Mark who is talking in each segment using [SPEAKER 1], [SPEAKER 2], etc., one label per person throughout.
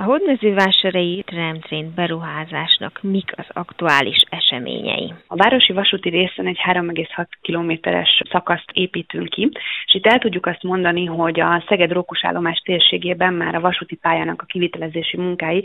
[SPEAKER 1] hódmezővásárhelyi tramtrain beruházásnak mik az aktuális eseményei?
[SPEAKER 2] A városi vasúti részen egy 3,6 kilométeres szakaszt építünk ki, és itt el tudjuk azt mondani, hogy a Szeged-Rókus állomás térségében már a vasúti pályának a kivitelezési munkái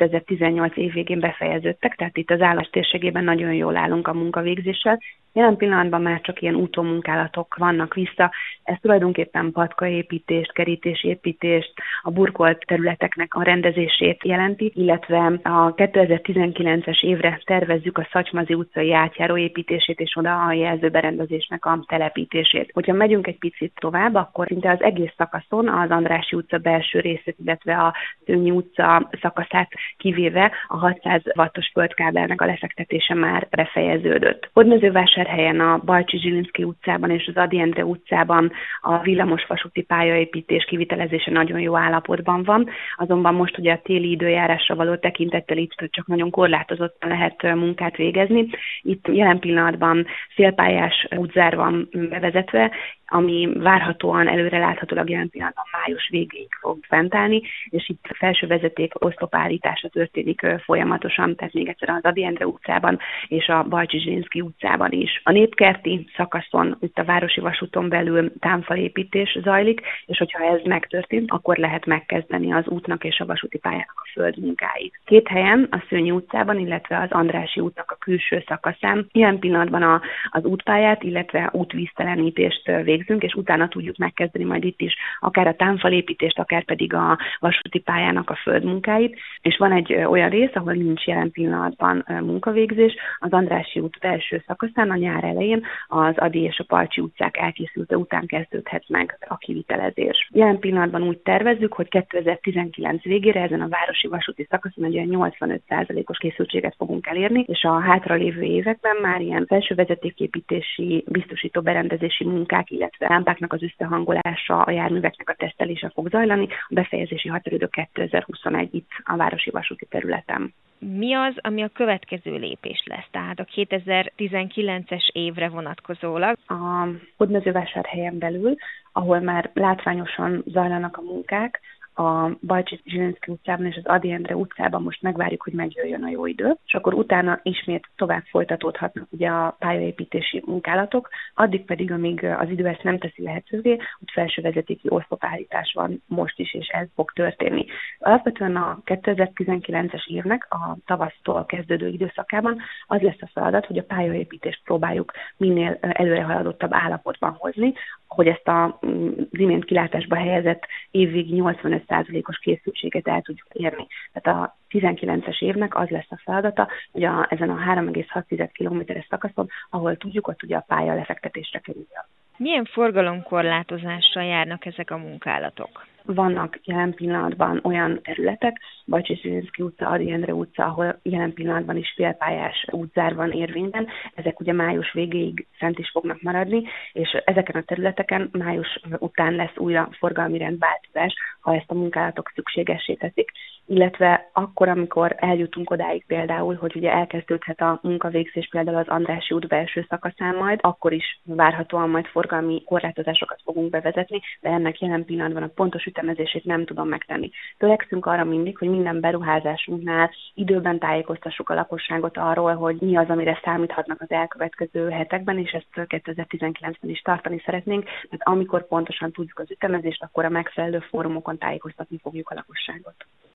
[SPEAKER 2] 2018 év végén befejeződtek, tehát itt az állomás térségében nagyon jól állunk a munkavégzéssel. Jelen pillanatban már csak ilyen utómunkálatok vannak vissza, ez tulajdonképpen patkaépítést, kerítésépítést, a burkolt területeknek a rendezését jelenti, illetve a 2019-es évre tervezzük a Szatymazi utcai átjáró építését és oda a jelzőberendezésnek a telepítését. Hogyha megyünk egy picit tovább, akkor szinte az egész szakaszon az Andrássy utca belső részét, illetve a Szőnyi utca szakaszát kivéve a 600 wattos földkábelnek a lefektetése már befejeződött. Hódmezővásárhelyen a Bajcsy-Zsilinszky utcában és az Ady Endre utcában a villamosvasúti pályaépítés kivitelezése nagyon jó állapotban van, azonban most ugye a téli időjárásra való tekintettel itt csak nagyon korlátozottan lehet munkát végezni. Itt jelen pillanatban félpályás útzár van bevezetve, ami várhatóan előreláthatólag jelen pillanatban május végéig fog fent állni, és itt felső vezeték oszlopállítása történik folyamatosan, tehát még egyszer az Ady Endre utcában és a Bajcsy-Zsilinszky utcában is. A népkerti szakaszon, itt a városi vasúton belül támfalépítés zajlik, és hogyha ez megtörtént, akkor lehet megkezdeni az útnak és a vasúti pályának a földmunkáit. Két helyen, a Szőnyi utcában, illetve az Andrássy útnak a külső szakaszán jelen pillanatban az útpályát, illetve útvíztelenítést végzünk, és utána tudjuk megkezdeni majd itt is akár a támfalépítést, akár pedig a vasúti pályának a földmunkáit. És van egy olyan rész, ahol nincs jelen pillanatban munkavégzés, az Andrássy út belső szakaszán a nyár elején az Ady és a Palcsi utcák elkészülte után kezdődhet meg a kivitelezés. Jelen pillanatban úgy tervezzük, hogy 2019 végére ezen a városi vasúti szakaszon egy olyan 85%-os készültséget fogunk elérni, és a hátralévő években már ilyen felső vezetéképítési, biztosító berendezési munkák, illetve lámpáknak az összehangolása, a járműveknek a tesztelése fog zajlani. A befejezési határidő 2021 itt a városi vasúti területen.
[SPEAKER 1] Mi az, ami a következő lépés lesz, tehát a 2019-es évre vonatkozólag?
[SPEAKER 2] A Hódmezővásárhelyen belül, ahol már látványosan zajlanak a munkák, a Bajcsy-Zsilinszky utcában és az Ady Endre utcában most megvárjuk, hogy megjöjjön a jó idő, és akkor utána ismét tovább folytatódhatnak ugye a pályaépítési munkálatok, addig pedig, amíg az idő ezt nem teszi lehetővé, hogy felsővezetéki oszlopállítás van most is, és ez fog történni. Alapvetően a 2019-es évnek a tavasztól kezdődő időszakában az lesz a feladat, hogy a pályaépítést próbáljuk minél előrehaladottabb állapotban hozni, hogy ezt az imént kilátásba helyezett évvégi 85%-os készültséget el tudjuk érni. Tehát a 19-es évnek az lesz a feladata, hogy ezen a 3,6 kilométeres szakaszon, ahol tudjuk, ott ugye a pálya lefektetésre kerül.
[SPEAKER 1] Milyen forgalomkorlátozással járnak ezek a munkálatok?
[SPEAKER 2] Vannak jelen pillanatban olyan területek, Bajcsy-Zsilinszky utca, Ady Endre utca, ahol jelen pillanatban is félpályás útzár van érvényben, ezek ugye május végéig fent is fognak maradni, és ezeken a területeken május után lesz újra forgalmi rendváltozás, ha ezt a munkálatok szükségessé teszik, illetve akkor, amikor eljutunk odáig például, hogy ugye elkezdődhet a munkavégzés például az Andrássy út belső szakaszán majd, akkor is várhatóan majd forgalmi korlátozásokat fogunk bevezetni, de ennek jelen pillanatban a pontos ütemezését nem tudom megtenni. Törekszünk arra mindig, hogy minden beruházásunknál időben tájékoztassuk a lakosságot arról, hogy mi az, amire számíthatnak az elkövetkező hetekben, és ezt 2019-ben is tartani szeretnénk, mert amikor pontosan tudjuk az ütemezést, akkor a megfelelő fórumokon tájékoztatni fogjuk a lakosságot.